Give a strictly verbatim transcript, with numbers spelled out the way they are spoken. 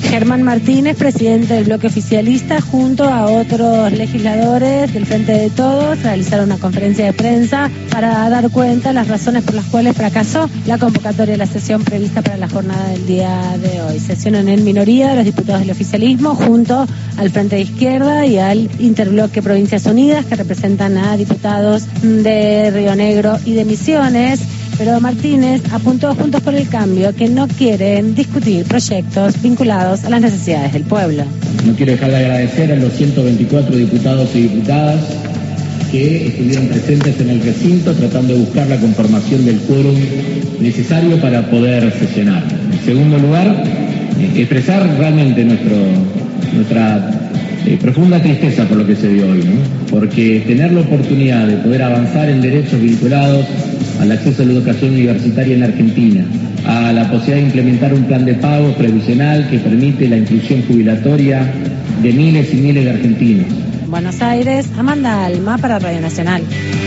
Germán Martínez, presidente del bloque oficialista, junto a otros legisladores del Frente de Todos, realizaron una conferencia de prensa para dar cuenta de las razones por las cuales fracasó la convocatoria de la sesión prevista para la jornada del día de hoy. Sesionan en minoría de los diputados del oficialismo, junto al Frente de Izquierda y al Interbloque Provincias Unidas, que representan a diputados de Río Negro y de Misiones. Pero Martínez apuntó Juntos por el Cambio que no quieren discutir proyectos vinculados a las necesidades del pueblo. No quiero dejar de agradecer a los ciento veinticuatro diputados y diputadas que estuvieron presentes en el recinto tratando de buscar la conformación del quórum necesario para poder sesionar. En segundo lugar, expresar realmente nuestro, nuestra eh, profunda tristeza por lo que se dio hoy, ¿no? Porque tener la oportunidad de poder avanzar en derechos vinculados al acceso a la educación universitaria en la Argentina, a la posibilidad de implementar un plan de pago previsional que permite la inclusión jubilatoria de miles y miles de argentinos. Buenos Aires, Amanda Alma para Radio Nacional.